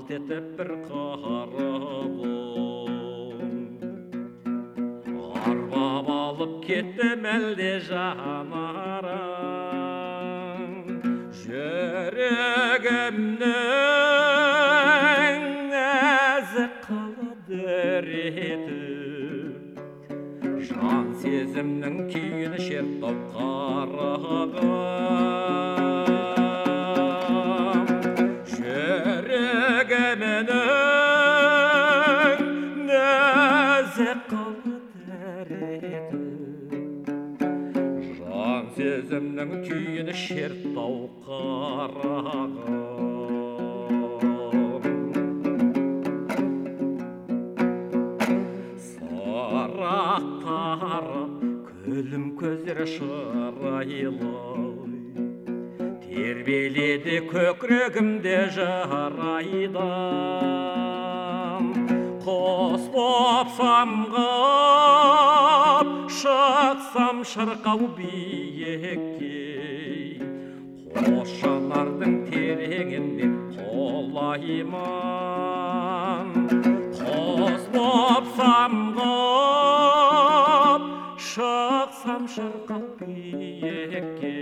қалт етіп бір қарадым, арбап алып кеттім әлде жанарың, жүрегімнің нәзік қылды реті, жан сезімнің күйін шерттап қарағым, жүрегімнің нәзік қылды реті, жан сезімнің күйін шерттау қарағым. Сарақтары күлім көздері шырайлы, тербеледі көкірегімде жарайдан. Құс боп самғап шықсам шырқау биікке, қос жанардың тереңінде қолайман. Құс боп самғап шықсам шырқау биікке,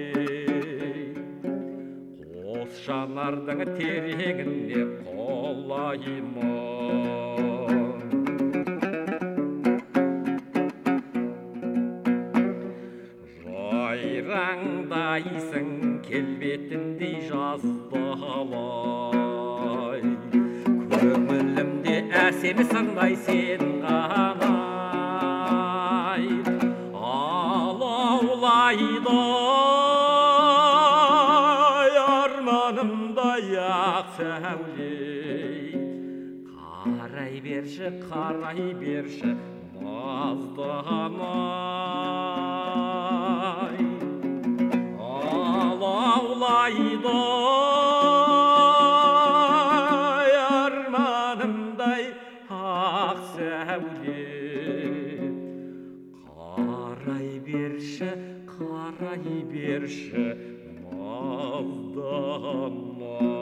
қос жанардың тереңінде қолайман. Жайраңдайсың келбетіндей жаздалай, көңілімде әсем сыңдай сен ғана, алаулайды арманымдай ақ сәуле. Қарай берші назданай, алаулайды арманымдай ақ сәуле. Қарай берші назданай.